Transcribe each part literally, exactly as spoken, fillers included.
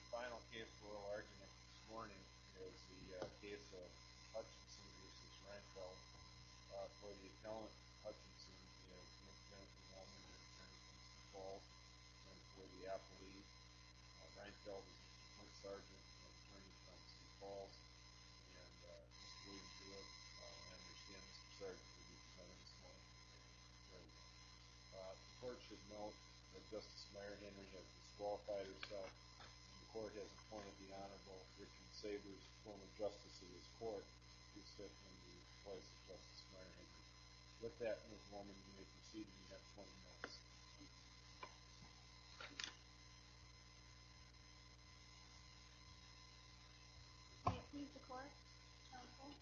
final case for oral argument this morning is the uh, case of Hutchinson versus Reinfeldt. Uh, for the appellant, Hutchinson is Miz Jennifer Woolman, an attorney from Sioux Falls, and for the appellee, uh, Reinfeldt is Mister Clint Sargent, an attorney from Sioux Falls, and uh, Mister William Jewett. Uh, I understand Mister Sargent will be presenting this morning. Very well. Uh, the court should note that Justice Mary Henry has disqualified herself, and the court has appointed the Honorable Richard Sabers, former Justice of this court, to sit in the place of Justice Mary Henry. With that, Miz Woolman, you may proceed, and you have twenty minutes. May it please the court, counsel.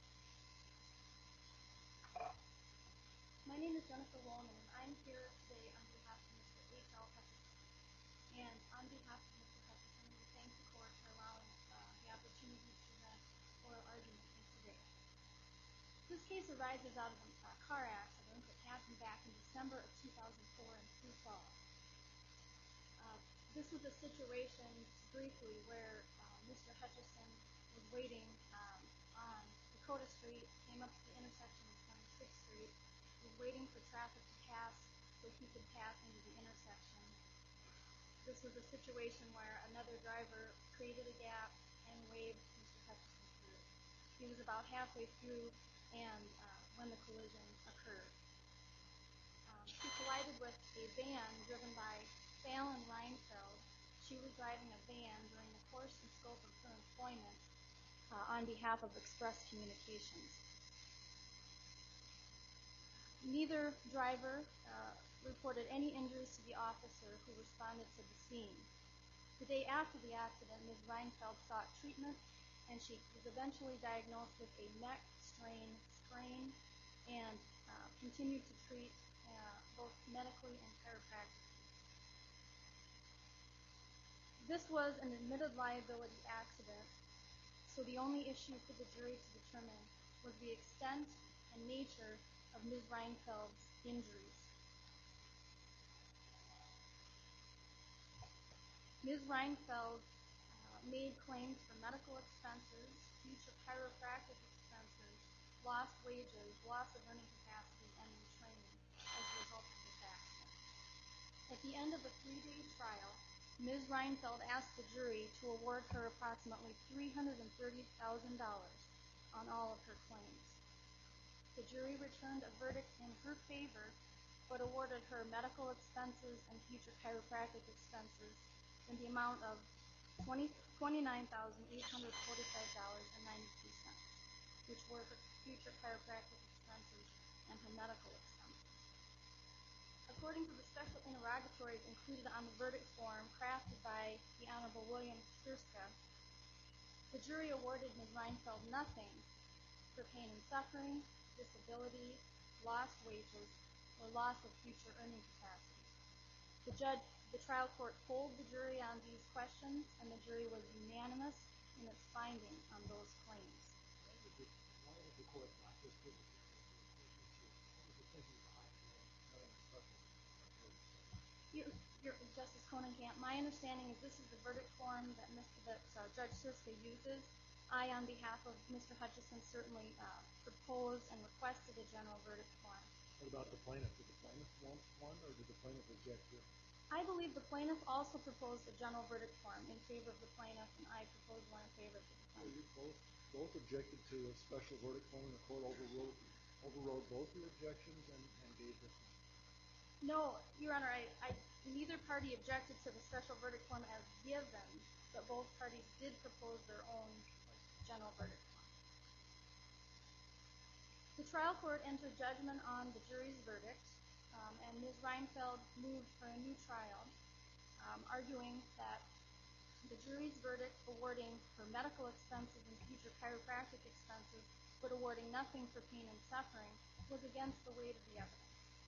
My name is Jennifer Woolman, and I'm here today on behalf of Mister H L Hutchinson. And on behalf of Mister Hutchinson, we thank the court for allowing uh, the opportunity to present oral argument here today. This case arises out of a uh, car accident that happened back in December of two thousand four in Sioux Falls. Uh, this was a situation, briefly, where uh, Mister Hutchinson was waiting um, on Dakota Street, came up to the intersection of twenty-sixth Street, was waiting for traffic to pass so he could pass into the intersection. This was a situation where another driver created a gap and waved Mister Hutchinson through. He was about halfway through and uh, when the collision occurred. Um, he collided with a van driven by Fallon Reinfeldt. She was driving a van during the course and scope of her employment uh, on behalf of Express Communications. Neither driver uh, reported any injuries to the officer who responded to the scene. The day after the accident, Miz Reinfeldt sought treatment, and she was eventually diagnosed with a neck strain sprain and uh, continued to treat uh, both medically and chiropractically. This was an admitted liability accident, so the only issue for the jury to determine was the extent and nature of Miz Reinfeldt's injuries. Miz Reinfeldt uh, made claims for medical expenses, future chiropractic expenses, lost wages, loss of earning capacity, and retraining as a result of this accident. At the end of a three-day trial, Miz Reinfeldt asked the jury to award her approximately three hundred thirty thousand dollars on all of her claims. The jury returned a verdict in her favor, but awarded her medical expenses and future chiropractic expenses in the amount of twenty-nine thousand eight hundred forty-five dollars and ninety-three cents, which were her future chiropractic expenses and her medical expenses. According to the special interrogatories included on the verdict form crafted by the Honorable William Sirska, the jury awarded Miz Reinfeldt nothing for pain and suffering, disability, lost wages, or loss of future earning capacity. The judge, the trial court polled the jury on these questions, and the jury was unanimous in its finding on those claims. Why did the, why did the court not just give the jury the issue? What was the thinking behind having a special Your, your, Justice Conenkamp, my understanding is this is the verdict form that, Mister that uh, Judge Sirska uses. I, on behalf of Mister Hutchinson, certainly uh, proposed and requested a general verdict form. What about the plaintiff? Did the plaintiff want one, or did the plaintiff reject it? I believe the plaintiff also proposed a general verdict form in favor of the plaintiff, and I proposed one in favor of the So plaintiff. you both both objected to a special verdict form, and the court overruled overrode both your objections and, and gave this one? No, Your Honor, I, I, neither party objected to the special verdict form as given, but both parties did propose their own general verdict form. The trial court entered judgment on the jury's verdict, um, and Miz Reinfeldt moved for a new trial, um, arguing that the jury's verdict awarding her medical expenses and future chiropractic expenses, but awarding nothing for pain and suffering, was against the weight of the evidence.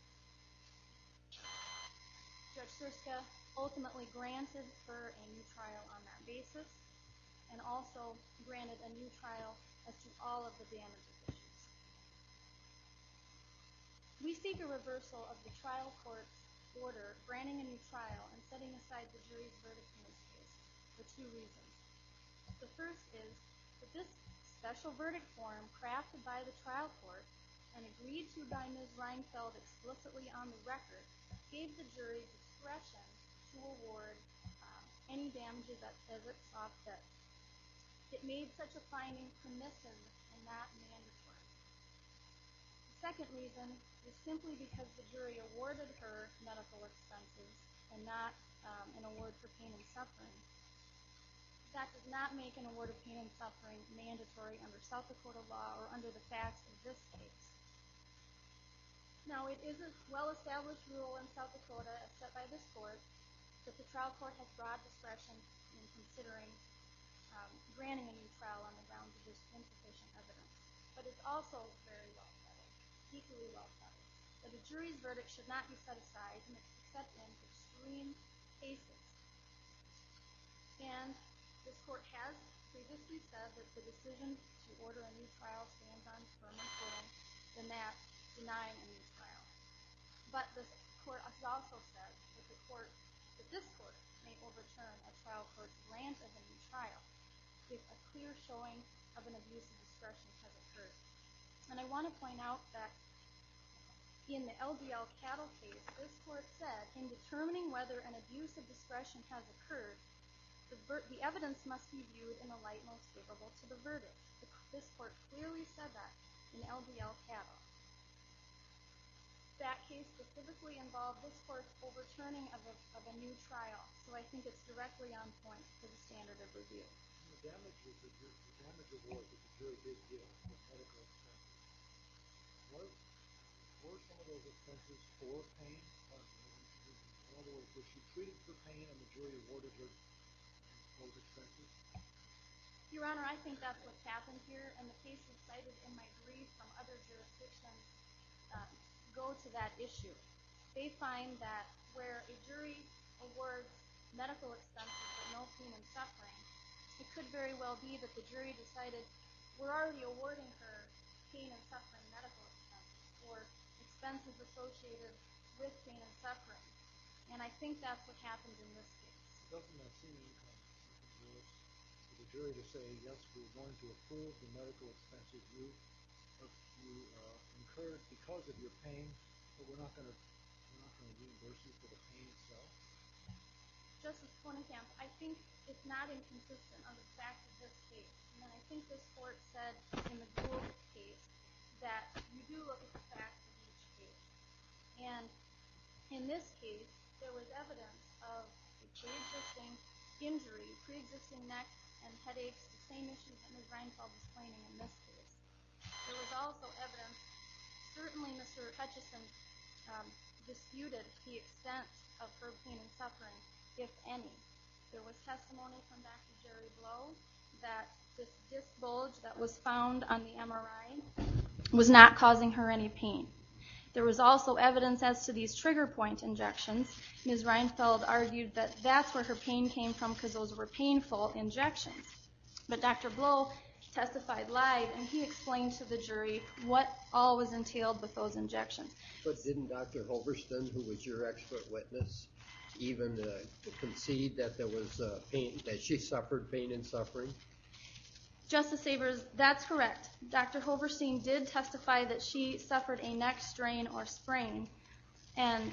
Judge Sirska ultimately granted her a new trial on that basis, and also granted a new trial as to all of the damages issues. We seek a reversal of the trial court's order granting a new trial and setting aside the jury's verdict in this case for two reasons. The first is that this special verdict form crafted by the trial court and agreed to by Miz Reinfeld explicitly on the record gave the jury discretion to award um, any damages as it saw fit. It made such a finding permissive and not mandatory. The second reason is simply because the jury awarded her medical expenses and not um, an award for pain and suffering. That does not make an award of pain and suffering mandatory under South Dakota law or under the facts of this case. Now, it is a well-established rule in South Dakota, as set by this court, that the trial court has broad discretion in considering um, granting a new trial on the grounds of insufficient evidence. But it's also very well settled, equally well settled, that a jury's verdict should not be set aside except in extreme cases. And this court has previously said that the decision to order a new trial stands on firmer footing than that denying a new trial. But this court has also said that the court, that this court may overturn a trial court's grant of a new trial if a clear showing of an abuse of discretion has occurred. And I want to point out that in the L D L cattle case, this court said in determining whether an abuse of discretion has occurred, The, ver- the evidence must be viewed in the light most favorable to the verdict. The, this court clearly said that in L D L cattle. That case specifically involved this court's overturning of a, of a new trial, so I think it's directly on point for the standard of review. The damage, was the, the damage award that the jury did give was medical expenses. What were some of those expenses for pain? In other words, was she treated for pain and the jury awarded her those expenses? Your Honor, I think that's what's happened here, and the cases cited in my brief from other jurisdictions uh, go to that issue. They find that where a jury awards medical expenses but no pain and suffering, it could very well be that the jury decided we're already awarding her pain and suffering medical expenses or expenses associated with pain and suffering. And I think that's what happened in this case. Doesn't that seem income? For the jury to say, yes, we're going to approve the medical expenses you you uh, incurred because of your pain, but we're not going to we're not going to reimburse you for the pain itself. Justice Kornkamp, I think it's not inconsistent on the facts of this case. And I think this court said in the Gould case that you do look at the facts of each case. And in this case, there was evidence of a pre-existing injury, pre-existing neck and headaches, the same issues that Miz Reinfeld was claiming in this case. There was also evidence, certainly Mister Hutchison um, disputed the extent of her pain and suffering, if any. There was testimony from Doctor Jerry Blow that this disc bulge that was found on the M R I was not causing her any pain. There was also evidence as to these trigger point injections. Miz Reinfeld argued that that's where her pain came from because those were painful injections. But Doctor Blow testified live, and he explained to the jury what all was entailed with those injections. But didn't Doctor Hoverston, who was your expert witness, even uh, concede that there was uh, pain, that she suffered pain and suffering? Justice Sabers, that's correct. Doctor Hoverstein did testify that she suffered a neck strain or sprain. And,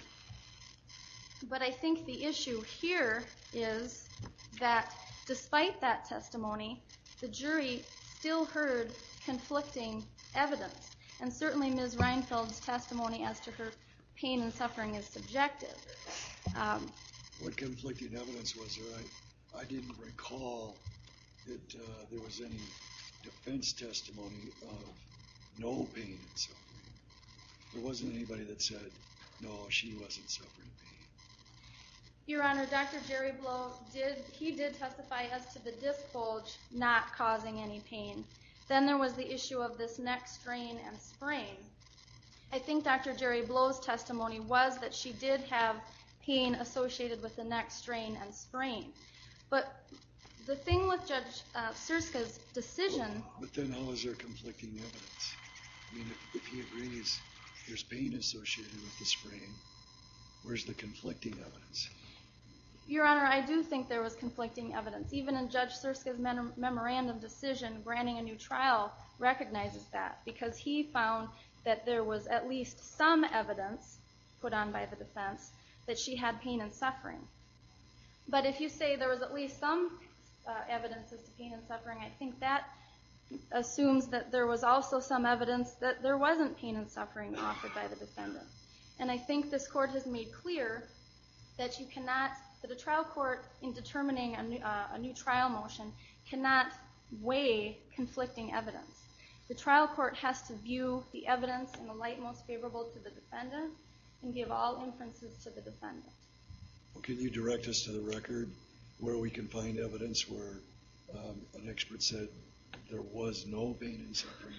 but I think the issue here is that despite that testimony, the jury still heard conflicting evidence. And certainly Miz Reinfeld's testimony as to her pain and suffering is subjective. Um, what conflicting evidence was there? I, I didn't recall that uh, there was any defense testimony of no pain and suffering. There wasn't anybody that said, no, she wasn't suffering pain. Your Honor, Doctor Jerry Blow did, he did testify as to the disc bulge not causing any pain. Then there was the issue of this neck strain and sprain. I think Doctor Jerry Blow's testimony was that she did have pain associated with the neck strain and sprain. But the thing with Judge uh, Surska's decision... But then how is there conflicting evidence? I mean, if, if he agrees there's pain associated with the sprain, where's the conflicting evidence? Your Honor, I do think there was conflicting evidence. Even in Judge Surska's mem- memorandum decision granting a new trial recognizes that, because he found that there was at least some evidence put on by the defense that she had pain and suffering. But if you say there was at least some uh, evidence as to pain and suffering, I think that assumes that there was also some evidence that there wasn't pain and suffering offered by the defendant. And I think this court has made clear that you cannot, that a trial court in determining a new, uh, a new trial motion cannot weigh conflicting evidence. The trial court has to view the evidence in the light most favorable to the defendant and give all inferences to the defendant. Well, can you direct us to the record where we can find evidence where um, an expert said there was no pain and suffering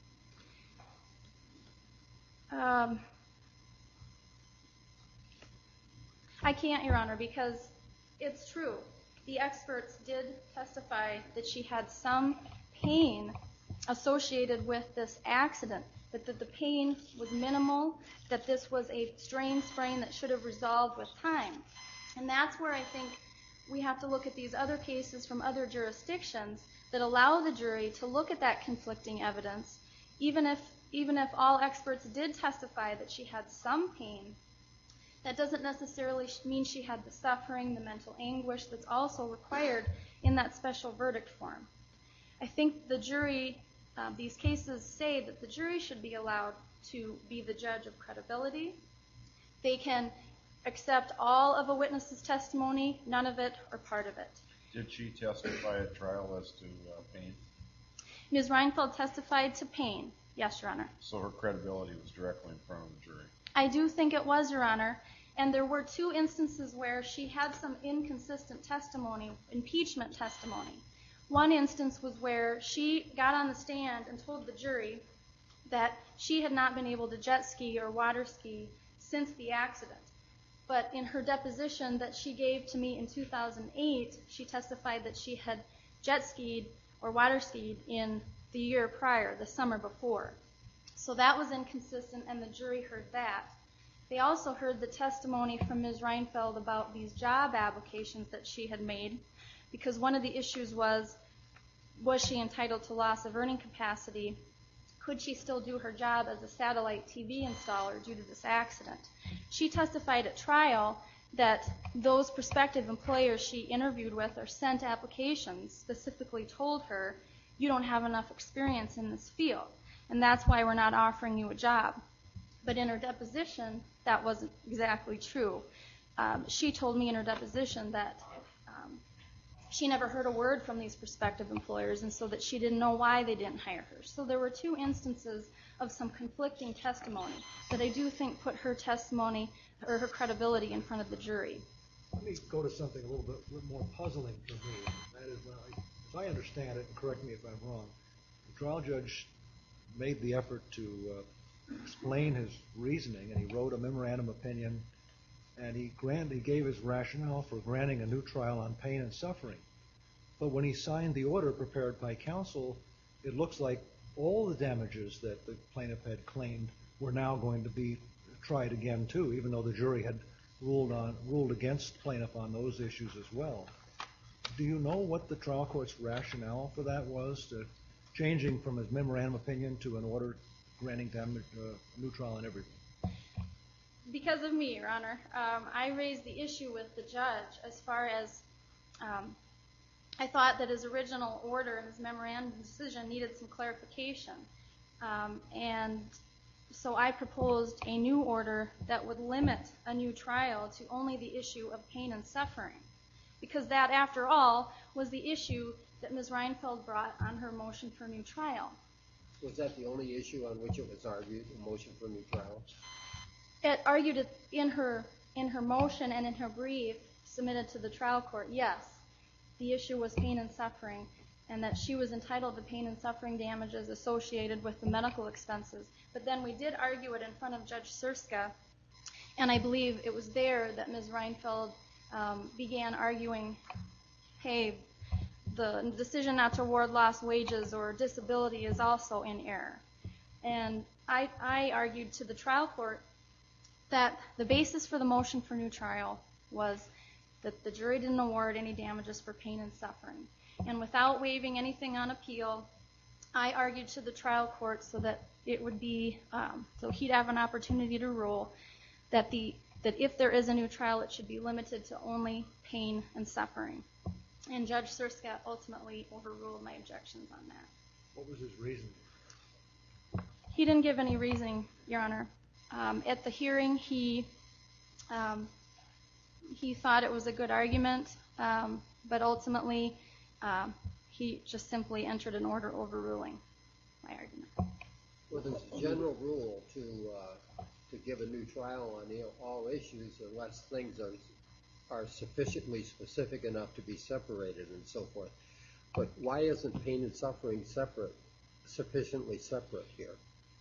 here? Um, I can't, Your Honor, because it's true. The experts did testify that she had some pain associated with this accident, but that the pain was minimal, that this was a strain sprain that should have resolved with time. And that's where I think we have to look at these other cases from other jurisdictions that allow the jury to look at that conflicting evidence, even if even if all experts did testify that she had some pain. That doesn't necessarily mean she had the suffering, the mental anguish that's also required in that special verdict form. I think the jury, uh, these cases say that the jury should be allowed to be the judge of credibility. They can accept all of a witness's testimony, none of it or part of it. Did she testify at trial as to uh, pain? Miz Reinfeld testified to pain. Yes, Your Honor. So her credibility was directly in front of the jury. I do think it was, Your Honor. And there were two instances where she had some inconsistent testimony, impeachment testimony. One instance was where she got on the stand and told the jury that she had not been able to jet ski or water ski since the accident. But in her deposition that she gave to me in two thousand eight, she testified that she had jet skied or water skied in the year prior, the summer before. So that was inconsistent, and the jury heard that. They also heard the testimony from Miz Reinfeld about these job applications that she had made, because one of the issues was, was she entitled to loss of earning capacity? Could she still do her job as a satellite T V installer due to this accident? She testified at trial that those prospective employers she interviewed with or sent applications specifically told her, you don't have enough experience in this field, and that's why we're not offering you a job. But in her deposition, that wasn't exactly true. Um, she told me in her deposition that um, she never heard a word from these prospective employers, and so that she didn't know why they didn't hire her. So there were two instances of some conflicting testimony that I do think put her testimony or her credibility in front of the jury. Let me go to something a little bit, a little more puzzling for me. That is, when I, if I understand it, and correct me if I'm wrong, the trial judge made the effort to uh, explain his reasoning, and he wrote a memorandum opinion, and he, grant, he gave his rationale for granting a new trial on pain and suffering. But when he signed the order prepared by counsel, it looks like all the damages that the plaintiff had claimed were now going to be tried again too, even though the jury had ruled on ruled against plaintiff on those issues as well. Do you know what the trial court's rationale for that was, to changing from his memorandum opinion to an order granting damage, uh, new trial on everything? Because of me, Your Honor, um, I raised the issue with the judge as far as um, I thought that his original order and his memorandum decision needed some clarification. Um, and so I proposed a new order that would limit a new trial to only the issue of pain and suffering, because that, after all, was the issue that Miz Reinfeld brought on her motion for a new trial. Was that the only issue on which it was argued, a motion for a new trial? It argued it in her in her motion and in her brief submitted to the trial court, yes, the issue was pain and suffering, and that she was entitled to pain and suffering damages associated with the medical expenses. But then we did argue it in front of Judge Surska, and I believe it was there that Miz Reinfeld um, began arguing, hey, the decision not to award lost wages or disability is also in error. And I, I argued to the trial court that the basis for the motion for new trial was that the jury didn't award any damages for pain and suffering. And without waiving anything on appeal, I argued to the trial court so that it would be, um, so he'd have an opportunity to rule that the that if there is a new trial, it should be limited to only pain and suffering. And Judge Surska ultimately overruled my objections on that. What was his reasoning? He didn't give any reasoning, Your Honor. Um, at the hearing, he um, he thought it was a good argument, um, but ultimately um, he just simply entered an order overruling my argument. Well, there's a general rule to uh, to give a new trial on the, all issues unless things are are sufficiently specific enough to be separated and so forth. But why isn't pain and suffering separate, sufficiently separate here?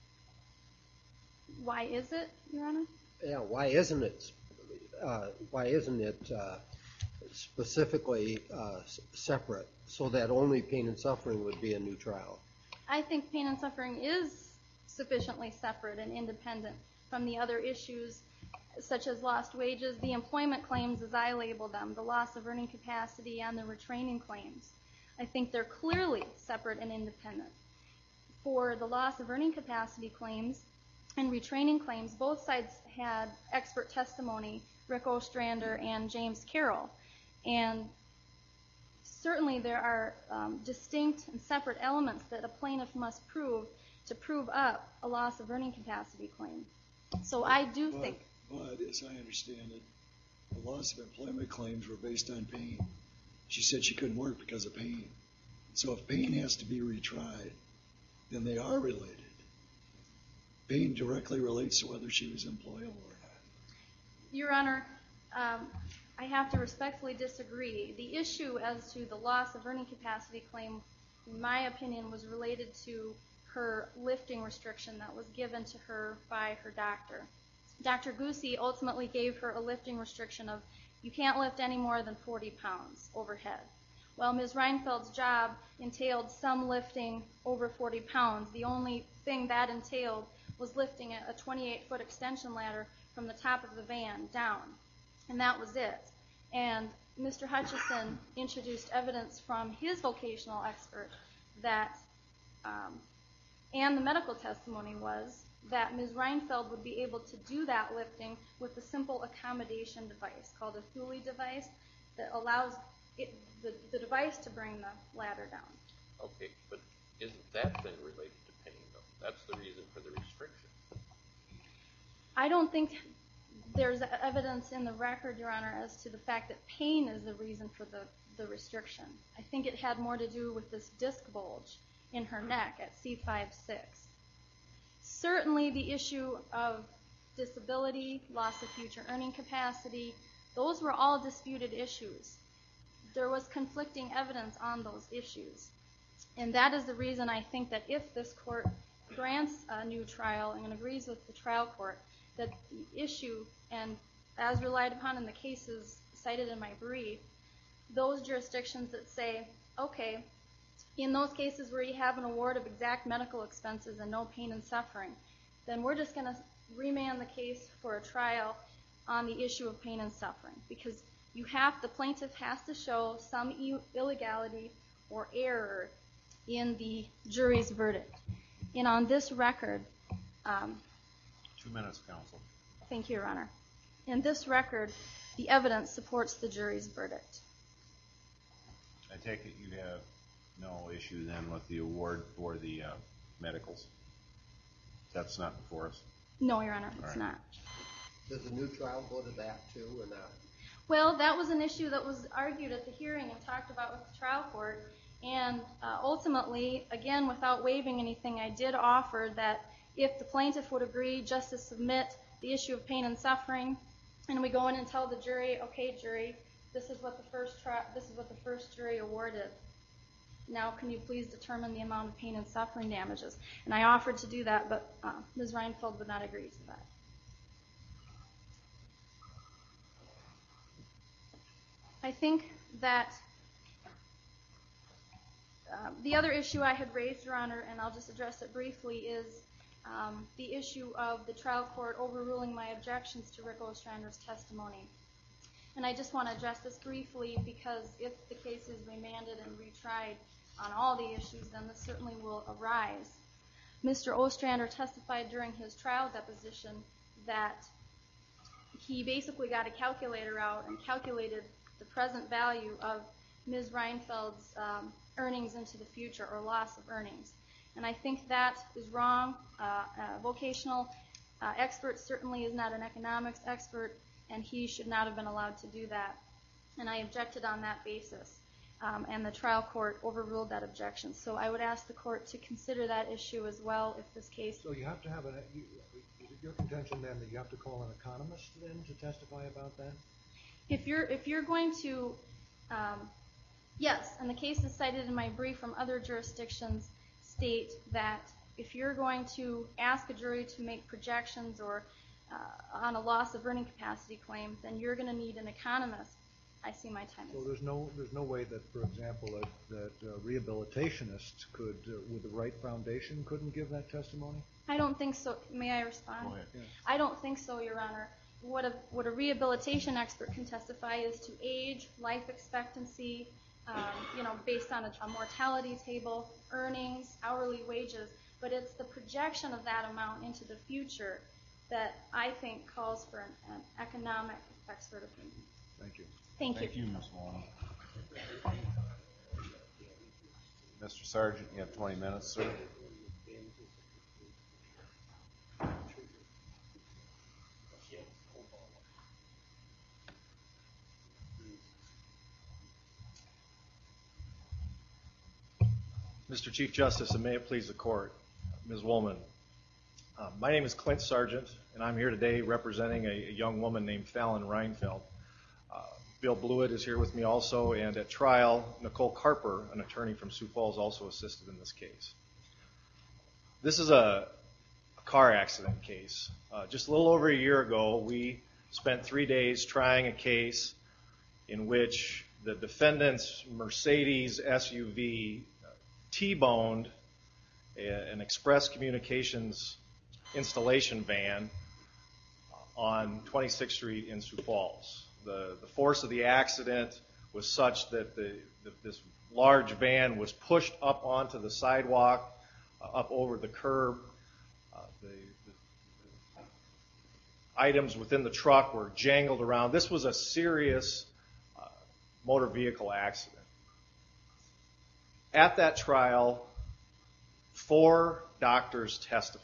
Why is it, Your Honor? Yeah, why isn't it? Uh, why isn't it uh, specifically uh, s- separate so that only pain and suffering would be a new trial? I think pain and suffering is sufficiently separate and independent from the other issues, such as lost wages, the employment claims as I label them, the loss of earning capacity, and the retraining claims. I think they're clearly separate and independent. For the loss of earning capacity claims and retraining claims, both sides had expert testimony, Rick Ostrander and James Carroll. And certainly there are um, distinct and separate elements that a plaintiff must prove to prove up a loss of earning capacity claim. So I do but, think... But, as I understand it, the loss of employment claims were based on pain. She said she couldn't work because of pain. So if pain has to be retried, then they are related. Pain directly relates to whether she was employable or not. Your Honor, um, I have to respectfully disagree. The issue as to the loss of earning capacity claim, in my opinion, was related to her lifting restriction that was given to her by her doctor. Doctor Goosey ultimately gave her a lifting restriction of you can't lift any more than forty pounds overhead. Well, Miz Reinfeld's job entailed some lifting over forty pounds. The only thing that entailed was lifting a twenty-eight foot extension ladder from the top of the van down, and that was it. And Mister Hutchison introduced evidence from his vocational expert that, um, and the medical testimony was, that Miz Reinfeld would be able to do that lifting with a simple accommodation device called a Thule device that allows it, the, the device to bring the ladder down. Okay, but isn't that then related to pain, though? That's the reason for the restriction. I don't think there's evidence in the record, Your Honor, as to the fact that pain is the reason for the, the restriction. I think it had more to do with this disc bulge in her neck at C five six. Certainly the issue of disability, loss of future earning capacity, those were all disputed issues. There was conflicting evidence on those issues. And that is the reason I think that if this court grants a new trial and agrees with the trial court, that the issue, and as relied upon in the cases cited in my brief, those jurisdictions that say, okay, in those cases where you have an award of exact medical expenses and no pain and suffering, then we're just going to remand the case for a trial on the issue of pain and suffering, because you have, the plaintiff has to show some illegality or error in the jury's verdict. And on this record, um, Two minutes, counsel. thank you, Your Honor. In this record, the evidence supports the jury's verdict. I take it you have no issue then with the award for the uh, medicals? That's not before us? No, Your Honor, it's right. not. Does the new trial go to that too or not? Well, that was an issue that was argued at the hearing and talked about with the trial court. And uh, ultimately, again, without waiving anything, I did offer that if the plaintiff would agree just to submit the issue of pain and suffering, and we go in and tell the jury, okay, jury, this is what the first tri- this is what the first jury awarded. Now, can you please determine the amount of pain and suffering damages? And I offered to do that, but uh, Miz Reinfeld would not agree to that. I think that uh, the other issue I had raised, Your Honor, and I'll just address it briefly, is um, the issue of the trial court overruling my objections to Rick Ostrander's testimony. And I just want to address this briefly because if the case is remanded and retried on all the issues, then this certainly will arise. Mister Ostrander testified during his trial deposition that he basically got a calculator out and calculated the present value of Miz Reinfeld's um, earnings into the future, or loss of earnings. And I think that is wrong. Uh, a vocational uh, expert certainly is not an economics expert, and he should not have been allowed to do that. And I objected on that basis. Um, and the trial court overruled that objection. So I would ask the court to consider that issue as well if this case... So you have to have an... You, is it your contention then that you have to call an economist then to testify about that? If you're, if you're going to... Um, yes, and the cases cited in my brief from other jurisdictions state that if you're going to ask a jury to make projections or uh, on a loss of earning capacity claim, then you're going to need an economist. I see my time is So there's no there's no way that, for example, that, that uh, rehabilitationists could, uh, with the right foundation, couldn't give that testimony? I don't think so. May I respond? Go ahead. Yeah. I don't think so, Your Honor. What a, what a rehabilitation expert can testify is to age, life expectancy, um, you know, based on a, a mortality table, earnings, hourly wages. But it's the projection of that amount into the future that I think calls for an, an economic expert opinion. Thank you. Thank you. Thank you, Miz Wallen. Mister Sargent, you have twenty minutes, sir. Mister Chief Justice, and may it please the court, Miz Woolman, uh, my name is Clint Sargent, and I'm here today representing a, a young woman named Fallon Reinfeld. Uh, Bill Blewett is here with me also, and at trial, Nicole Carper, an attorney from Sioux Falls, also assisted in this case. This is a, a car accident case. Uh, just a little over a year ago, we spent three days trying a case in which the defendant's Mercedes S U V T-boned an Express Communications installation van on twenty-sixth Street in Sioux Falls. The, the force of the accident was such that the, the, this large van was pushed up onto the sidewalk, uh, up over the curb. Uh, the, the, the items within the truck were jangled around. This was a serious uh, motor vehicle accident. At that trial, four doctors testified.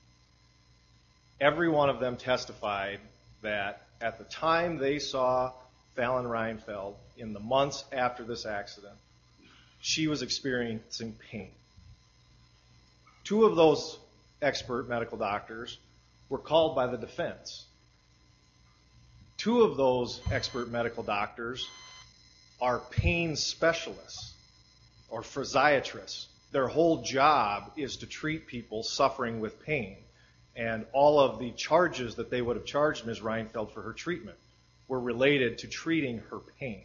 Every one of them testified that at the time they saw Fallon Reinfeld, in the months after this accident, she was experiencing pain. Two of those expert medical doctors were called by the defense. Two of those expert medical doctors are pain specialists or physiatrists. Their whole job is to treat people suffering with pain. And all of the charges that they would have charged Miz Reinfeld for her treatment were related to treating her pain.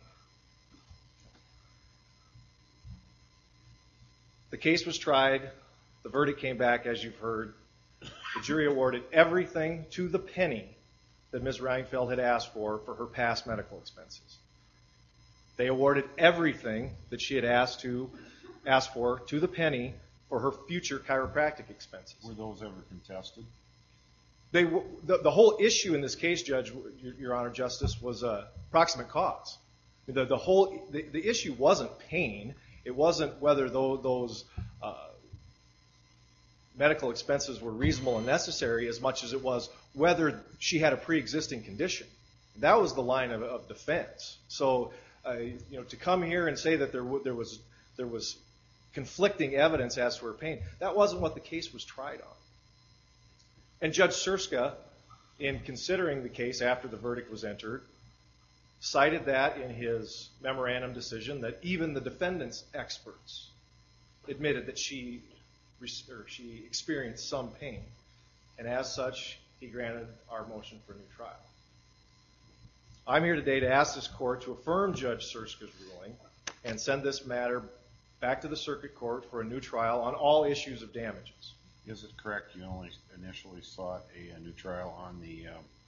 The case was tried. The verdict came back, as you've heard. The jury awarded everything to the penny that Miz Reinfeld had asked for for her past medical expenses. They awarded everything that she had asked to asked for to the penny for her future chiropractic expenses. Were those ever contested? They the, the whole issue in this case, Judge, Your, Your Honor, Justice, was uh, proximate cause. The, the whole the, the issue wasn't pain. It wasn't whether those, those uh, medical expenses were reasonable and necessary as much as it was whether she had a pre-existing condition. That was the line of, of defense. So, uh, you know, to come here and say that there w- there was there was conflicting evidence as to her pain, that wasn't what the case was tried on. And Judge Surska, in considering the case after the verdict was entered, cited that in his memorandum decision that even the defendant's experts admitted that she or she experienced some pain. And as such, he granted our motion for a new trial. I'm here today to ask this court to affirm Judge Surska's ruling and send this matter back to the circuit court for a new trial on all issues of damages. Is it correct you only initially sought a, a new trial on the um,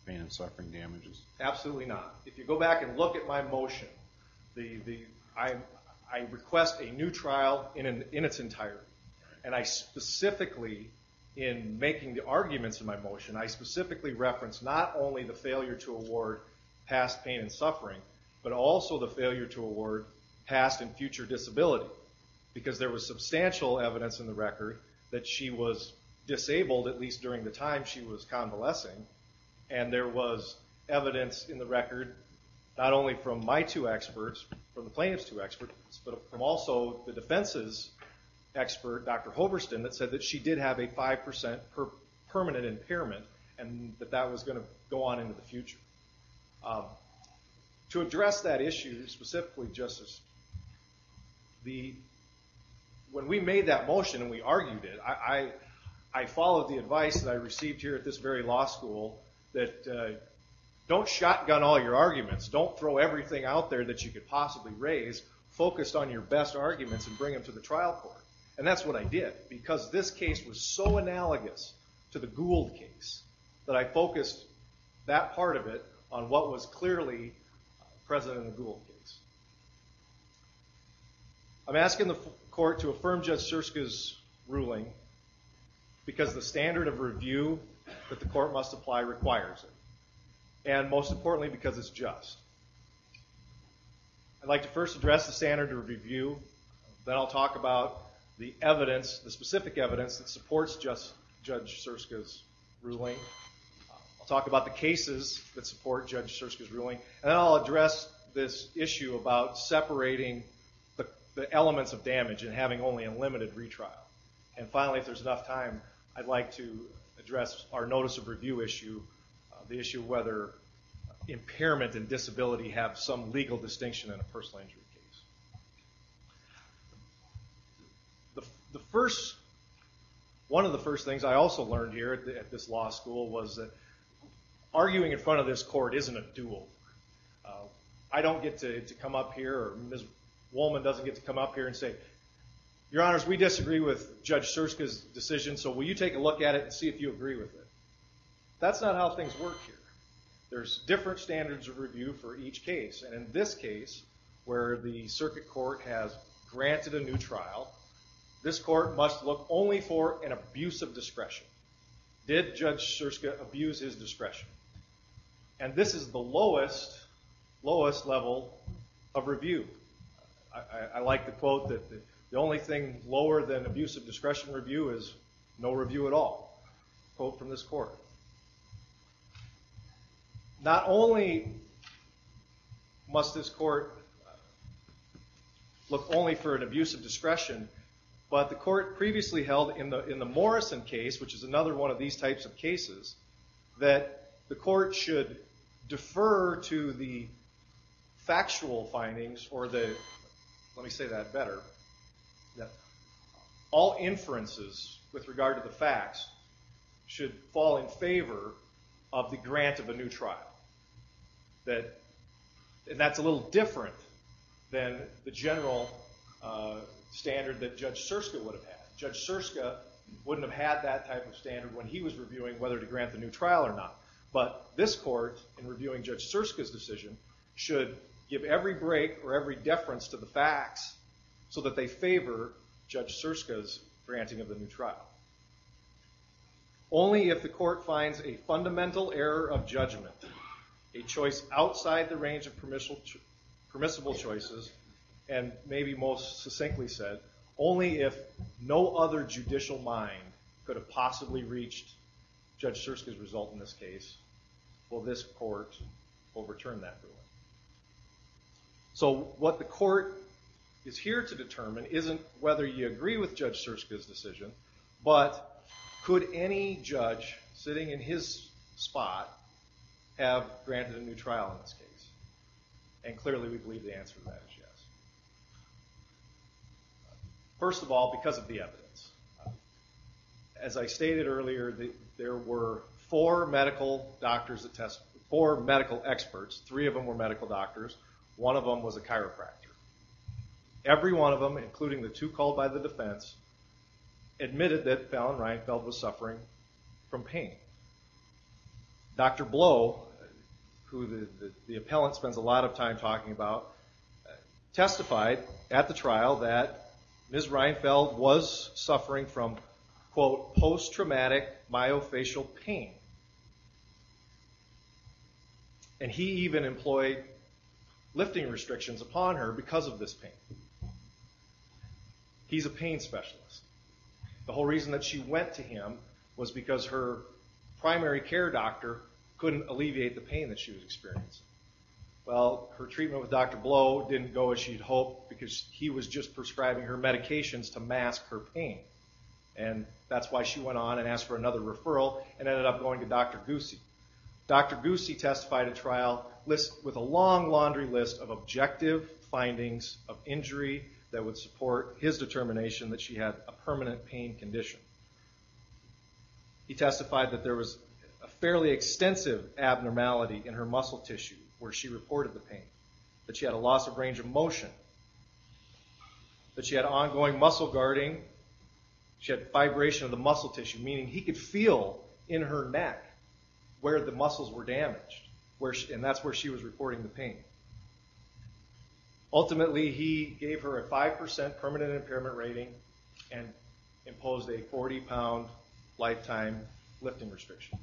pain and suffering damages? Absolutely not. If you go back and look at my motion, the, the, I, I request a new trial in, an, in its entirety. And I specifically, in making the arguments in my motion, I specifically reference not only the failure to award past pain and suffering, but also the failure to award past and future disability. Because there was substantial evidence in the record that she was disabled, at least during the time she was convalescing. And there was evidence in the record, not only from my two experts, from the plaintiff's two experts, but from also the defense's expert, Doctor Hoverston, that said that she did have a five percent per permanent impairment and that that was going to go on into the future. Um, to address that issue specifically, Justice, the when we made that motion and we argued it, I, I, I followed the advice that I received here at this very law school that uh, don't shotgun all your arguments. Don't throw everything out there that you could possibly raise. Focus on your best arguments and bring them to the trial court. And that's what I did, because this case was so analogous to the Gould case that I focused that part of it on what was clearly present in the Gould case. I'm asking the court to affirm Judge Surska's ruling because the standard of review that the court must apply requires it. And most importantly, because it's just. I'd like to first address the standard of review. Then I'll talk about the evidence, the specific evidence that supports just Judge Surska's ruling. I'll talk about the cases that support Judge Surska's ruling. And then I'll address this issue about separating the, the elements of damage and having only a limited retrial. And finally, if there's enough time, I'd like to address our notice of review issue, uh, the issue of whether impairment and disability have some legal distinction in a personal injury case. The, the first, one of the first things I also learned here at, the, at this law school was that arguing in front of this court isn't a duel. Uh, I don't get to, to come up here, or Miz Woolman doesn't get to come up here and say, Your Honors, we disagree with Judge Surska's decision, so will you take a look at it and see if you agree with it? That's not how things work here. There's different standards of review for each case. And in this case, where the circuit court has granted a new trial, this court must look only for an abuse of discretion. Did Judge Surska abuse his discretion? And this is the lowest, lowest level of review. I, I, I like the quote that the, the only thing lower than abuse of discretion review is no review at all. Quote from this court. Not only must this court look only for an abuse of discretion, but the court previously held in the in the Morrison case, which is another one of these types of cases, that the court should defer to the factual findings, or the, let me say that better, that all inferences with regard to the facts should fall in favor of the grant of a new trial. That, and that's a little different than the general uh, standard that Judge Surska would have had. Judge Surska wouldn't have had that type of standard when he was reviewing whether to grant the new trial or not. But this court, in reviewing Judge Surska's decision, should give every break or every deference to the facts so that they favor Judge Surska's granting of the new trial. Only if the court finds a fundamental error of judgment, a choice outside the range of permissible choices, and maybe most succinctly said, only if no other judicial mind could have possibly reached Judge Surska's result in this case, will this court overturn that ruling. So what the court is here to determine isn't whether you agree with Judge Surska's decision, but could any judge sitting in his spot have granted a new trial in this case? And clearly we believe the answer to that is yes. First of all, because of the evidence. As I stated earlier, the, there were four medical doctors that test, four medical experts. Three of them were medical doctors. One of them was a chiropractor. Every one of them, including the two called by the defense, admitted that Fallon Reinfeld was suffering from pain. Doctor Blow, who the, the, the appellant spends a lot of time talking about, testified at the trial that Miz Reinfeld was suffering from, quote, post-traumatic myofascial pain. And he even employed lifting restrictions upon her because of this pain. He's a pain specialist. The whole reason that she went to him was because her primary care doctor couldn't alleviate the pain that she was experiencing. Well, her treatment with Doctor Blow didn't go as she'd hoped because he was just prescribing her medications to mask her pain. And that's why she went on and asked for another referral and ended up going to Doctor Goosey. Doctor Goosey testified at trial list with a long laundry list of objective findings of injury that would support his determination that she had a permanent pain condition. He testified that there was a fairly extensive abnormality in her muscle tissue where she reported the pain, that she had a loss of range of motion, that she had ongoing muscle guarding, she had fibration of the muscle tissue, meaning he could feel in her neck where the muscles were damaged, where she, and that's where she was reporting the pain. Ultimately, he gave her a five percent permanent impairment rating and imposed a forty pound lifetime lifting restriction.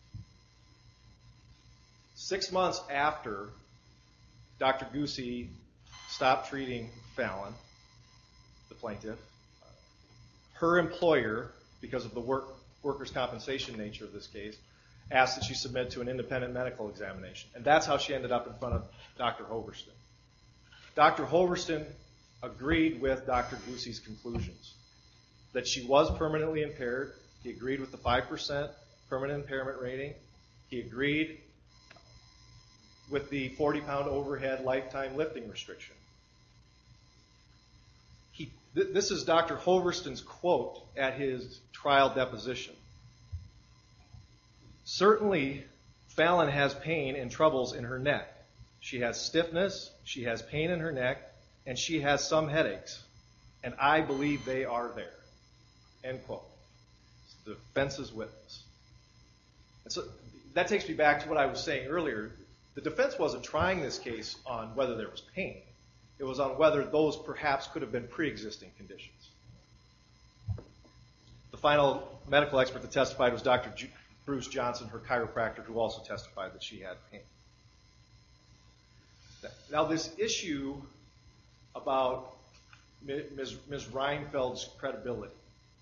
Six months after Doctor Goosey stopped treating Fallon, the plaintiff, her employer, because of the work, workers' compensation nature of this case, asked that she submit to an independent medical examination. And that's how she ended up in front of Doctor Hoverston. Doctor Hoverston agreed with Doctor Goosey's conclusions, that she was permanently impaired. He agreed with the five percent permanent impairment rating. He agreed with the forty pound overhead lifetime lifting restriction. He, th- this is Doctor Hoverston's quote at his trial deposition. Certainly, Fallon has pain and troubles in her neck. She has stiffness, she has pain in her neck, and she has some headaches. And I believe they are there. End quote. It's the defense's witness. And so that takes me back to what I was saying earlier. The defense wasn't trying this case on whether there was pain. It was on whether those perhaps could have been pre-existing conditions. The final medical expert that testified was Doctor Ju- Bruce Johnson, her chiropractor, who also testified that she had pain. Now, this issue about Miz Miz Reinfeld's credibility,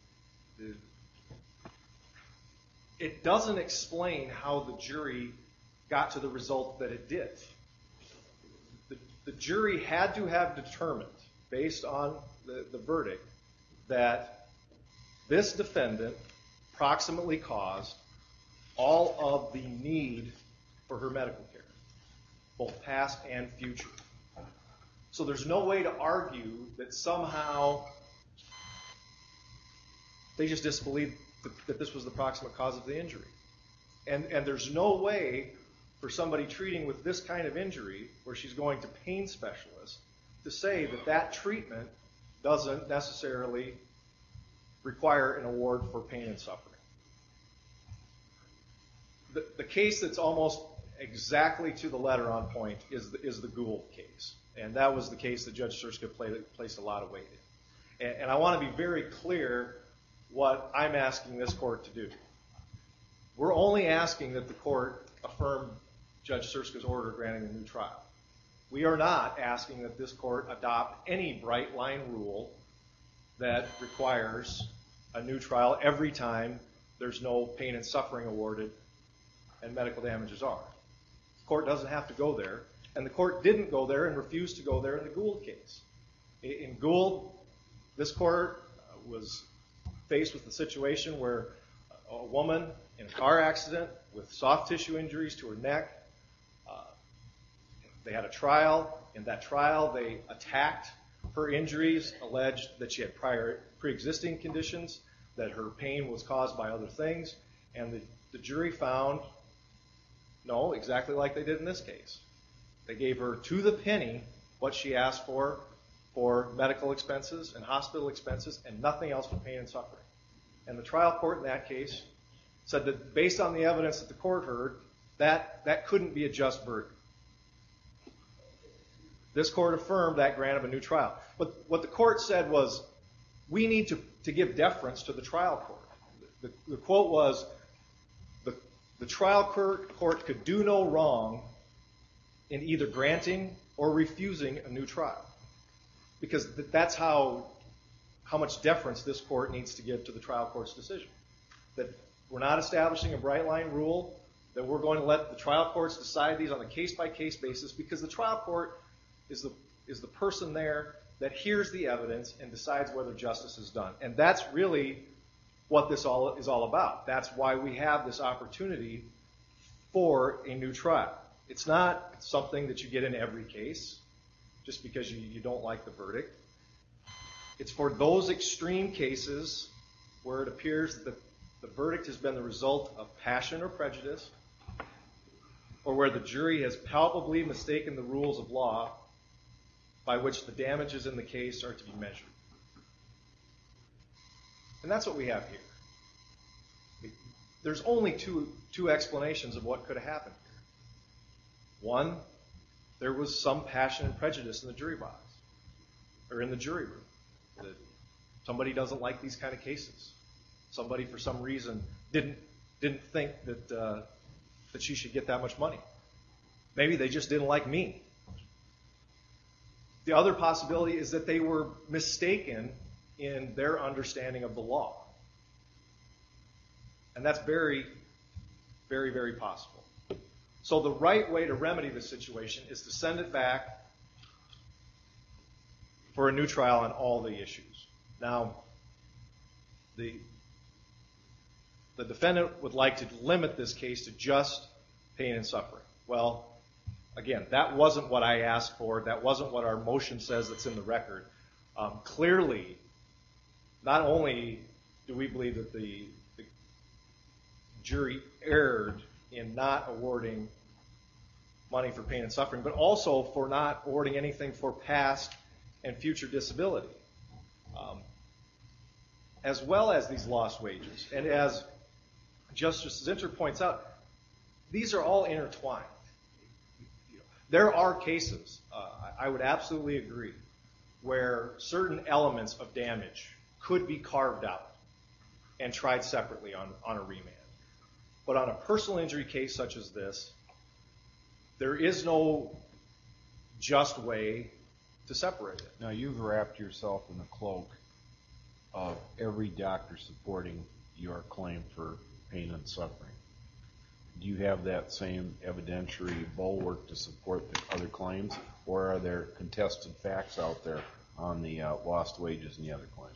it doesn't explain how the jury got to the result that it did. The, the jury had to have determined, based on the, the verdict, that this defendant proximately caused all of the need for her medical care, both past and future. So there's no way to argue that somehow they just disbelieved that, that this was the proximate cause of the injury. And, and there's no way for somebody treating with this kind of injury, where she's going to pain specialists, to say that that treatment doesn't necessarily require an award for pain and suffering. The, the case that's almost exactly to the letter on point is the, is the Gould case. And that was the case that Judge Surska played, placed a lot of weight in. And, and I want to be very clear what I'm asking this court to do. We're only asking that the court affirm Judge Surska's order granting a new trial. We are not asking that this court adopt any bright line rule that requires a new trial every time there's no pain and suffering awarded and medical damages are. The court doesn't have to go there, and the court didn't go there and refused to go there in the Gould case. In Gould, this court was faced with the situation where a woman in a car accident with soft tissue injuries to her neck, uh, they had a trial. In that trial, they attacked her injuries, alleged that she had prior pre-existing conditions, that her pain was caused by other things, and the, the jury found no, exactly like they did in this case. They gave her to the penny what she asked for for medical expenses and hospital expenses and nothing else for pain and suffering. And the trial court in that case said that based on the evidence that the court heard, that, that couldn't be a just verdict. This court affirmed that grant of a new trial. But what the court said was, we need to, to give deference to the trial court. The, the quote was, the, the trial court, court could do no wrong in either granting or refusing a new trial. Because th- that's how, how much deference this court needs to give to the trial court's decision. That we're not establishing a bright line rule, that we're going to let the trial courts decide these on a case-by-case basis, because the trial court is the, is the person there that hears the evidence and decides whether justice is done. And that's really what this all is all about. That's why we have this opportunity for a new trial. It's not something that you get in every case just because you, you don't like the verdict. It's for those extreme cases where it appears that the, the verdict has been the result of passion or prejudice, or where the jury has palpably mistaken the rules of law by which the damages in the case are to be measured. And that's what we have here. There's only two, two explanations of what could have happened here. One, there was some passion and prejudice in the jury box, or in the jury room. That somebody doesn't like these kind of cases. Somebody, for some reason, didn't didn't think that uh, that she should get that much money. Maybe they just didn't like me. The other possibility is that they were mistaken in their understanding of the law. And that's very, very, very possible. So the right way to remedy the situation is to send it back for a new trial on all the issues. Now, the, the defendant would like to limit this case to just pain and suffering. Well, again, that wasn't what I asked for. That wasn't what our motion says that's in the record. Um, clearly, not only do we believe that the, the jury erred in not awarding money for pain and suffering, but also for not awarding anything for past and future disability, um, as well as these lost wages. And as Justice Zinter points out, these are all intertwined. There are cases, uh, I would absolutely agree, where certain elements of damage could be carved out and tried separately on, on a remand. But on a personal injury case such as this, there is no just way to separate it. Now, you've wrapped yourself in the cloak of every doctor supporting your claim for pain and suffering. Do you have that same evidentiary bulwark to support the other claims, or are there contested facts out there on the uh, lost wages and the other claims?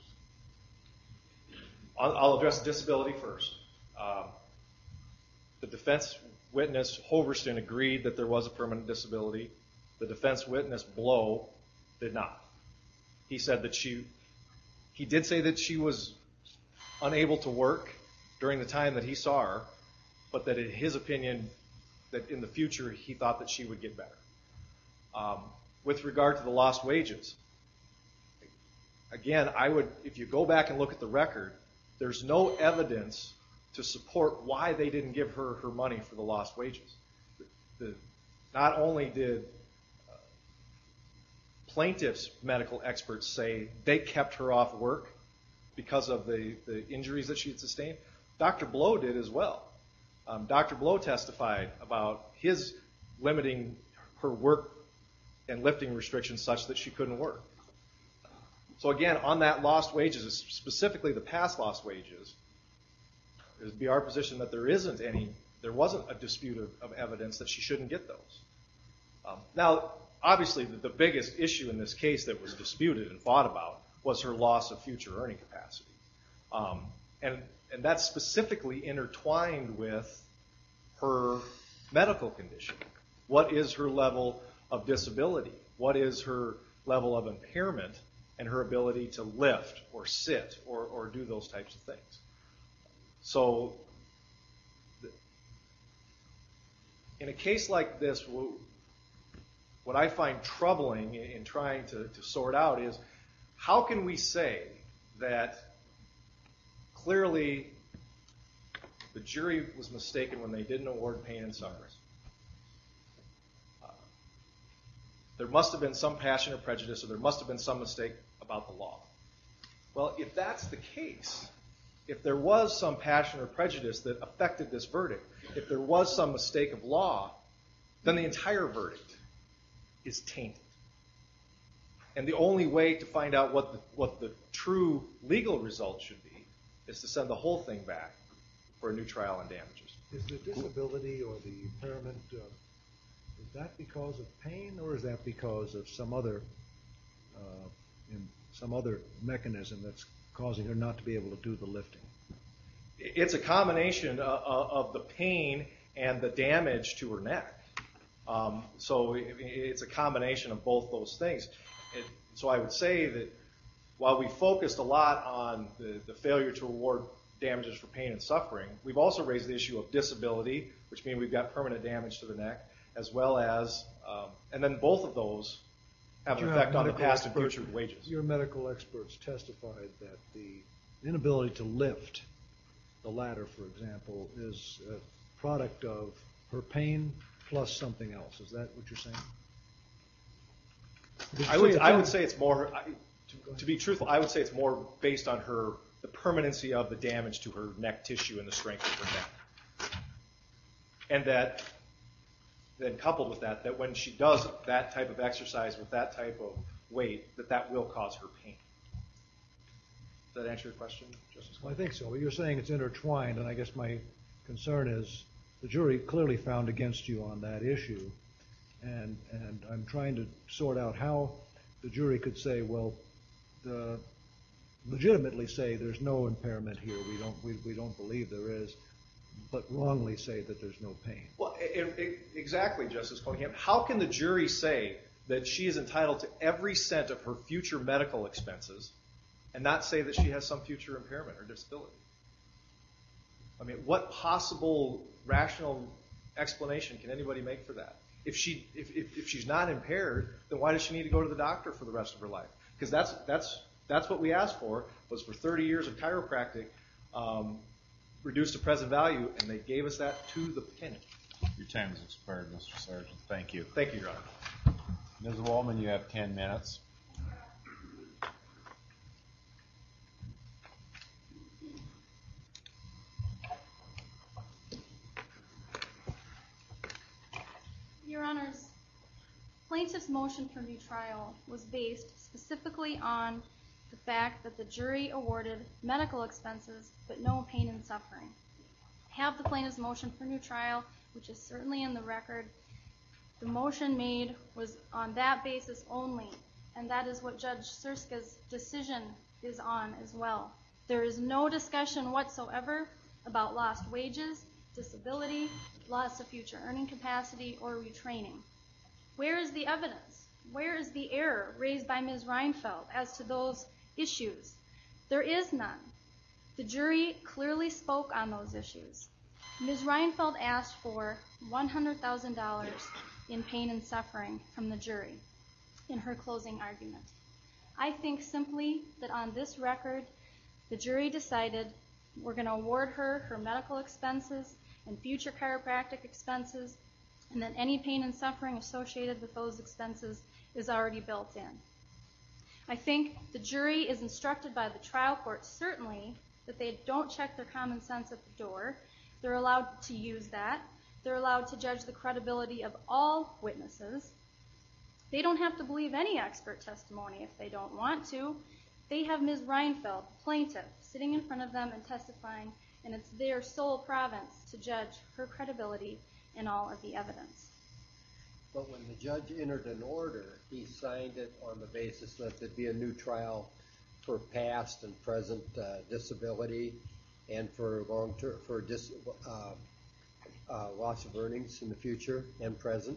I'll, I'll address disability first. Um, the defense witness, Hoverston, agreed that there was a permanent disability. The defense witness, Blow, did not. He said that she, he did say that she was unable to work during the time that he saw her, but that in his opinion, that in the future, he thought that she would get better. Um, with regard to the lost wages, again, I would, if you go back and look at the record, there's no evidence to support why they didn't give her her money for the lost wages. The, the, not only did uh, plaintiff's medical experts say they kept her off work because of the, the injuries that she had sustained, Doctor Blow did as well. Um, Doctor Blow testified about his limiting her work and lifting restrictions such that she couldn't work. So again, on that lost wages, specifically the past lost wages, it would be our position that there isn't any, there wasn't a dispute of, of evidence that she shouldn't get those. Um, now, obviously, the, the biggest issue in this case that was disputed and fought about was her loss of future earning capacity. Um, and, and that's specifically intertwined with her medical condition. What is her level of disability? What is her level of impairment and her ability to lift or sit or, or do those types of things? So in a case like this, what I find troubling in trying to, to sort out is, how can we say that clearly The jury was mistaken when they didn't award pain and suffering. Uh, there must have been some passion or prejudice, or there must have been some mistake about the law. Well, if that's the case, if there was some passion or prejudice that affected this verdict, if there was some mistake of law, then the entire verdict is tainted. And the only way to find out what the, what the true legal result should be is to send the whole thing back for a new trial on damages. Is the disability or the impairment, uh, is that because of pain, or is that because of some other, uh, in some other mechanism that's causing her not to be able to do the lifting? It's a combination of, of the pain and the damage to her neck. Um, so it, it's a combination of both those things. It, so I would say that while we focused a lot on the, the failure to award damages for pain and suffering, we've also raised the issue of disability, which means we've got permanent damage to the neck, as well as, um, and then both of those have an effect on the past and future wages. Your medical experts testified that the inability to lift the ladder, for example, is a product of her pain plus something else. Is that what you're saying? I would, I would say it's more, I, to, to be truthful, I would say it's more based on her, the permanency of the damage to her neck tissue and the strength of her neck. And that, then coupled with that, that when she does that type of exercise with that type of weight, that that will cause her pain. Does that answer your question, Justice? Well, I think so. But you're saying it's intertwined, and I guess my concern is the jury clearly found against you on that issue. And, and I'm trying to sort out how the jury could say, well, the, legitimately say there's no impairment here. We don't, we, we don't believe there is, but wrongly say that there's no pain. Well, it, it, exactly, Justice Cunningham. How can the jury say that she is entitled to every cent of her future medical expenses and not say that she has some future impairment or disability? I mean, what possible rational explanation can anybody make for that? If she if, if, if she's not impaired, then why does she need to go to the doctor for the rest of her life? Because that's that's that's what we asked for, was for thirty years of chiropractic um, reduced to present value, and they gave us that to the penny. Your time has expired, Mister Sargent. Thank you. Thank you, Your Honor. Miz Woolman, you have ten minutes. Your Honors, plaintiff's motion for new trial was based specifically on the fact that the jury awarded medical expenses but no pain and suffering. I have the plaintiff's motion for new trial, which is certainly in the record. The motion made was on that basis only, and that is what Judge Surska's decision is on as well. There is no discussion whatsoever about lost wages, disability, loss of future earning capacity, or retraining. Where is the evidence? Where is the error raised by Miz Reinfeld as to those issues? There is none. The jury clearly spoke on those issues. Miz Reinfeld asked for one hundred thousand dollars in pain and suffering from the jury in her closing argument. I think simply that on this record, the jury decided we're going to award her her medical expenses and future chiropractic expenses, and then any pain and suffering associated with those expenses is already built in. I think the jury is instructed by the trial court, certainly, that they don't check their common sense at the door. They're allowed to use that. They're allowed to judge the credibility of all witnesses. They don't have to believe any expert testimony if they don't want to. They have Miz Reinfeld, plaintiff, sitting in front of them and testifying, and it's their sole province to judge her credibility in all of the evidence. But when the judge entered an order, he signed it on the basis that there'd be a new trial for past and present uh, disability and for long term for dis, uh, uh, loss of earnings in the future and present.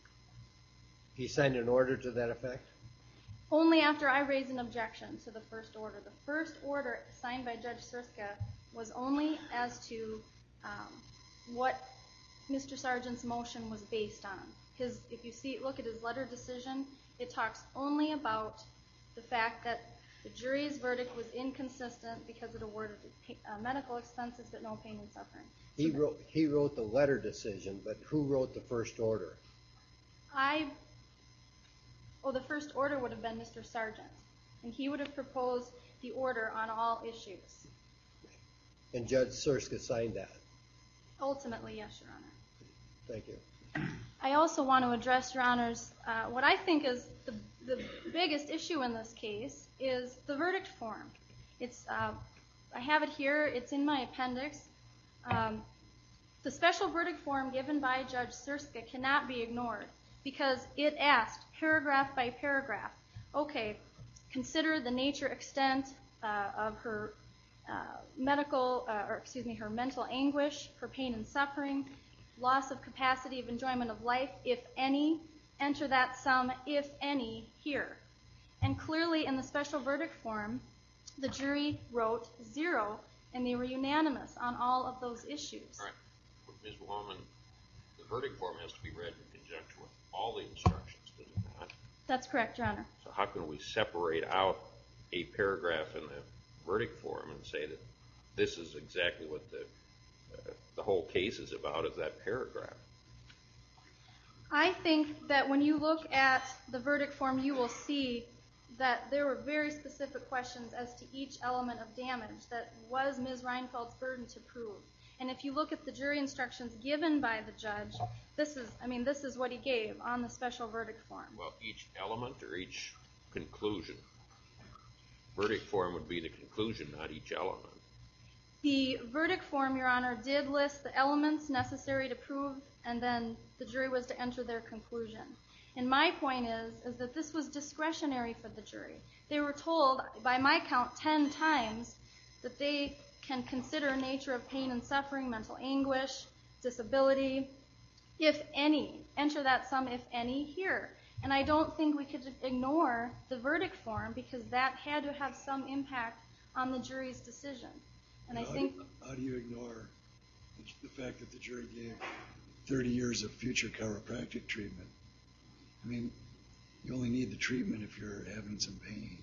He signed an order to that effect? Only after I raised an objection to the first order. The first order signed by Judge Surska was only as to um, what Mister Sargent's motion was based on. His, if you see, look at his letter decision, it talks only about the fact that The jury's verdict was inconsistent because it awarded uh, medical expenses but no pain and suffering. He wrote, he wrote the letter decision, but who wrote the first order? I, well, the first order would have been Mister Sargent, and he would have proposed the order on all issues. And Judge Surska signed that. Ultimately, yes, Your Honor. Thank you. I also want to address, Your Honors, uh, what I think is the, the biggest issue in this case is the verdict form. It's, uh, I have it here. It's in my appendix. Um, the special verdict form given by Judge Surska cannot be ignored because it asked paragraph by paragraph, okay, consider the nature, extent uh, of her uh, medical, uh, or excuse me, her mental anguish, her pain and suffering, loss of capacity of enjoyment of life, if any, enter that sum, if any, here. And clearly in the special verdict form, the jury wrote zero, and they were unanimous on all of those issues. All right. Miz Woman, the verdict form has to be read in conjunction with all the instructions, does it not? That's correct, Your Honor. So how can we separate out a paragraph in the verdict form and say that this is exactly what the uh, the whole case is about, is that paragraph? I think that when you look at the verdict form, you will see that there were very specific questions as to each element of damage that was Miz Reinfeld's burden to prove. And if you look at the jury instructions given by the judge, this is, I mean, this is what he gave on the special verdict form. Well, each element or each conclusion? Verdict form would be the conclusion, not each element. The verdict form, Your Honor, did list the elements necessary to prove, and then the jury was to enter their conclusion. And my point is, is that this was discretionary for the jury. They were told, by my count, ten times that they can consider nature of pain and suffering, mental anguish, disability, if any. Enter that sum, if any, here. And I don't think we could ignore the verdict form because that had to have some impact on the jury's decision. And I how think... Do, how do you ignore the fact that the jury gave thirty years of future chiropractic treatment? I mean, you only need the treatment if you're having some pain.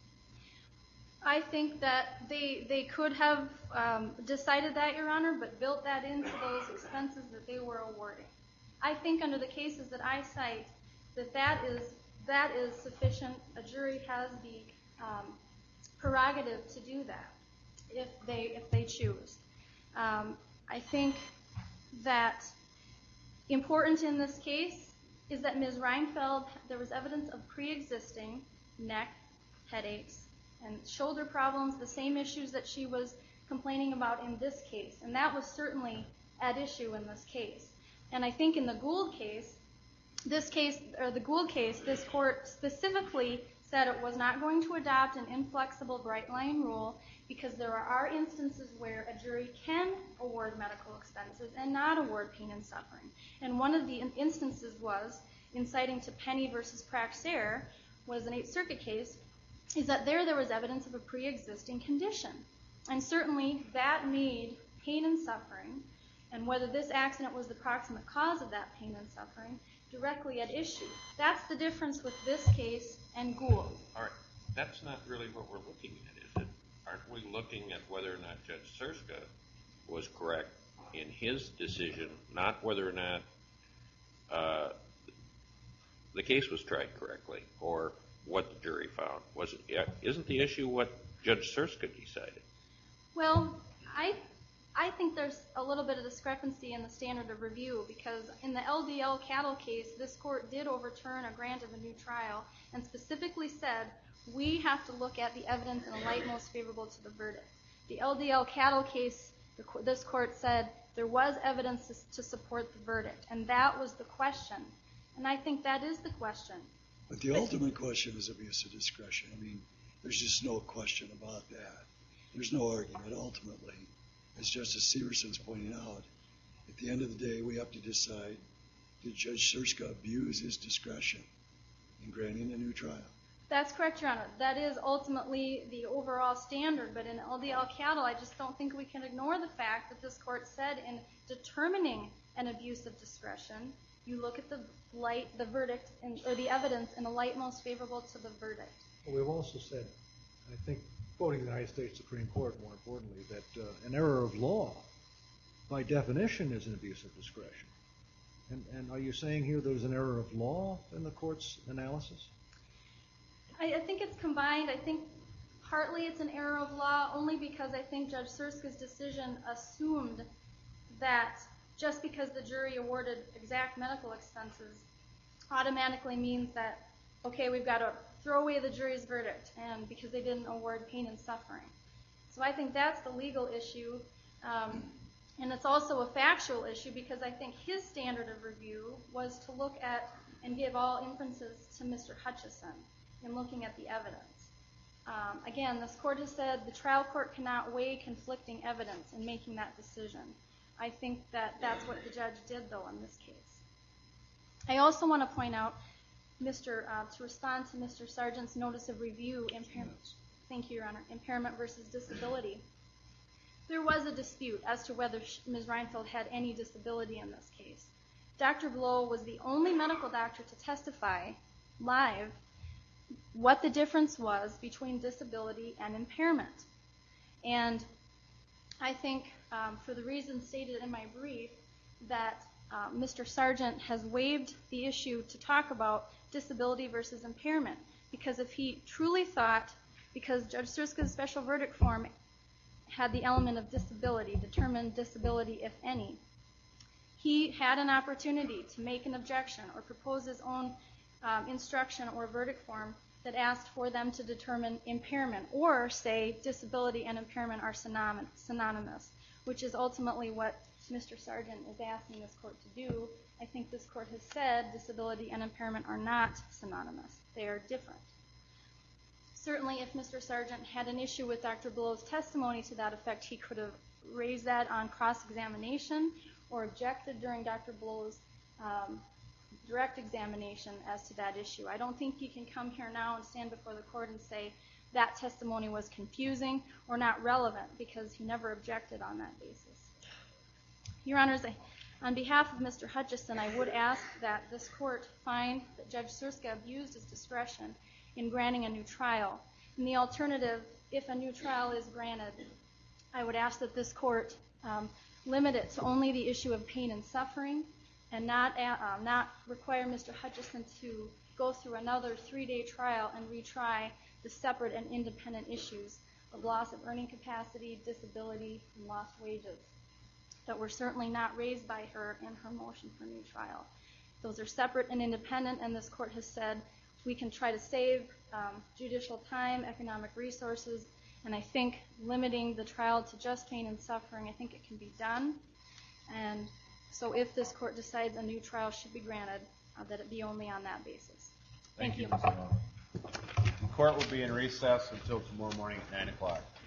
I think that they they could have um, decided that, Your Honor, but built that into those expenses that they were awarding. I think under the cases that I cite, that that is, that is sufficient. A jury has the um, prerogative to do that if they, if they choose. Um, I think that important in this case is that Miz Reinfeld, there was evidence of pre-existing neck, headaches, and shoulder problems, the same issues that she was complaining about in this case. And that was certainly at issue in this case. And I think in the Gould case, this case, or the Gould case, this court specifically said it was not going to adopt an inflexible bright line rule because there are instances where a jury can award medical expenses and not award pain and suffering. And one of the instances was, in citing to Penny versus Praxair, was an Eighth Circuit case, is that there there was evidence of a pre-existing condition. And certainly that made pain and suffering, and whether this accident was the proximate cause of that pain and suffering, directly at issue. That's the difference with this case and Gould. All right. That's not really what we're looking at, is it? Aren't we looking at whether or not Judge Surska was correct in his decision, not whether or not uh, the case was tried correctly or what the jury found? Was it, isn't the issue what Judge Surska decided? Well, I I think there's a little bit of discrepancy in the standard of review because in the L D L cattle case, this court did overturn a grant of a new trial and specifically said we have to look at the evidence in a light most favorable to the verdict. The L D L cattle case, the, this court said there was evidence to, to support the verdict, and that was the question. And I think that is the question. But the ultimate question is abuse of discretion. I mean, there's just no question about that. There's no argument ultimately. As Justice Severson's pointing out, at the end of the day, we have to decide, did Judge Surska abuse his discretion in granting a new trial? That's correct, Your Honor. That is ultimately the overall standard, but in L D L cattle, I just don't think we can ignore the fact that this court said in determining an abuse of discretion, you look at the light, the verdict, in, or the evidence in a light most favorable to the verdict. We've also said I think quoting the United States Supreme Court, more importantly, that uh, an error of law, by definition, is an abuse of discretion. And, and are you saying here there's an error of law in the court's analysis? I, I think it's combined. I think partly it's an error of law only because I think Judge Surska's decision assumed that just because the jury awarded exact medical expenses automatically means that, okay, we've got to throw away the jury's verdict and because they didn't award pain and suffering. So I think that's the legal issue. Um, and it's also a factual issue because I think his standard of review was to look at and give all inferences to Mister Hutchison in looking at the evidence. Um, again, this court has said the trial court cannot weigh conflicting evidence in making that decision. I think that that's what the judge did, though, in this case. I also want to point out, Mister Uh, to respond to Mister Sargent's notice of review, impairment. Thank you, Your Honor. Impairment versus disability. There was a dispute as to whether Miz Reinfeld had any disability in this case. Doctor Blow was the only medical doctor to testify live what the difference was between disability and impairment. And I think, um, for the reasons stated in my brief, that uh, Mister Sargent has waived the issue to talk about disability versus impairment, because if he truly thought, because Judge Surska's special verdict form had the element of disability, determined disability if any, he had an opportunity to make an objection or propose his own um, instruction or verdict form that asked for them to determine impairment or say disability and impairment are synonymous, which is ultimately what Mister Sargent is asking this court to do. I think this court has said disability and impairment are not synonymous. They are different. Certainly, if Mister Sargent had an issue with Doctor Blow's testimony to that effect, he could have raised that on cross-examination or objected during Doctor Blow's um, direct examination as to that issue. I don't think he can come here now and stand before the court and say that testimony was confusing or not relevant because he never objected on that basis. Your Honors, I, on behalf of Mister Hutchison, I would ask that this court find that Judge Surska abused his discretion in granting a new trial. In the alternative, if a new trial is granted, I would ask that this court um, limit it to only the issue of pain and suffering and not, uh, not require Mister Hutchison to go through another three-day trial and retry the separate and independent issues of loss of earning capacity, disability, and lost wages that were certainly not raised by her in her motion for new trial. Those are separate and independent, and this court has said we can try to save um, judicial time, economic resources, and I think limiting the trial to just pain and suffering, I think it can be done. And so if this court decides a new trial should be granted, uh, that it be only on that basis. Thank, Thank you. you. The court will be in recess until tomorrow morning at nine o'clock.